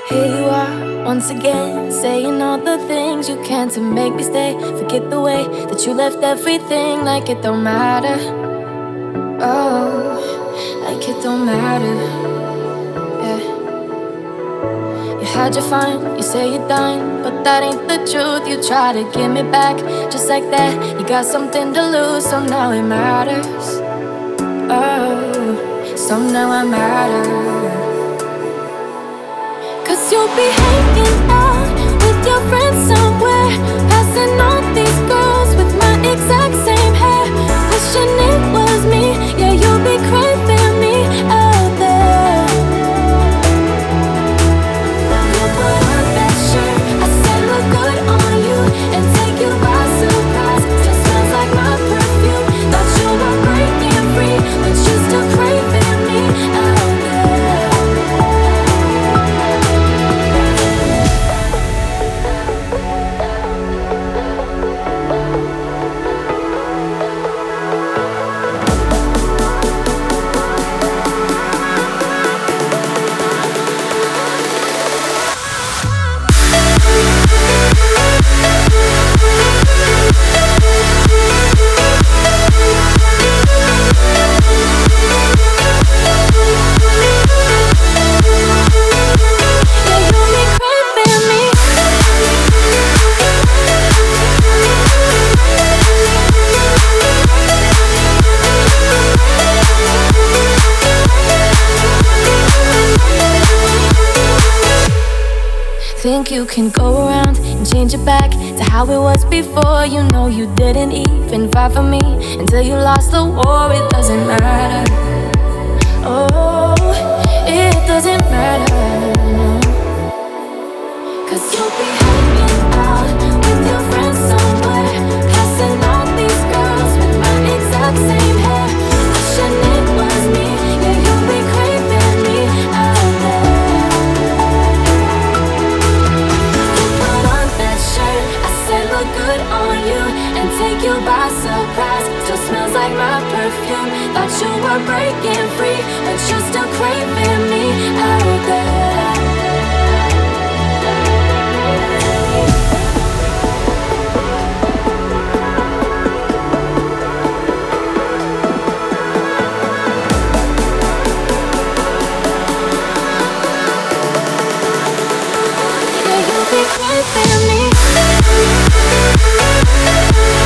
Here you are, once again, saying all the things you can to make me stay. Forget the way that you left everything like it don't matter. Oh, like it don't matter. Yeah. You had your fun, you say you're done, but that ain't the truth. You try to give me back, just like that. You got something to lose, so now it matters. Oh, so now I matter. Cause you'll be hanging out with your friends somewhere, passing on these girls with my exact same hair, wishing it was me. Yeah, you'll be craving me out there. You put on that shirt, I said look good on you, and take you by surprise. Still smells like my perfume. Thought you were breaking free, but you still craving me out there. Think you can go around and change it back to how it was before. You know you didn't even fight for me until you lost the war. It doesn't matter. Oh, it doesn't matter. Cause you'll be hanging out with your friends somewhere, passing on these girls with my exact same hair, wishing it was me. Yeah, you'll be craving me out there. Look good on you and take you by surprise. Still smells like my perfume. Thought you were breaking free, but you're still craving me out there. Yeah, you'll be craving me.